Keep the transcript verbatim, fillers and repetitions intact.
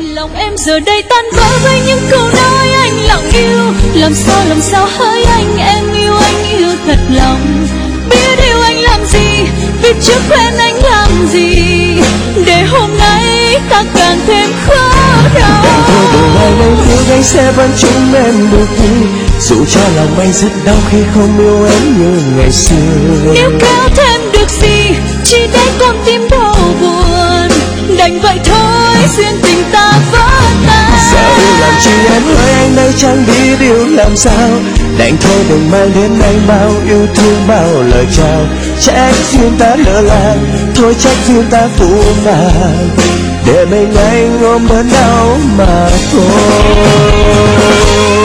Lòng em giờ đây tan vỡ với những câu nói anh lặng yêu. Làm sao làm sao hỡi anh, em yêu anh yêu thật lòng. Biết yêu anh làm gì, biết trước quen anh làm gì, để hôm nay ta càng thêm khó đau. Đành thôi từ ngày nay yêu anh sẽ vẫn chung em được đi, dù cho lòng anh rất đau khi không yêu em như ngày xưa. Nếu kéo thêm được gì, chỉ để con tim đau buồn, đành vậy thôi duyên tình ta vỡ tan. Sao yêu làm chi em ơi, anh đây chẳng biết yêu làm sao. Đành thôi đừng mang đến anh bao yêu thương bao lời chào. Trách duyên ta lỡ làng, thôi trách duyên ta phũ phàng, để mình anh ôm đớn đau mà thôi.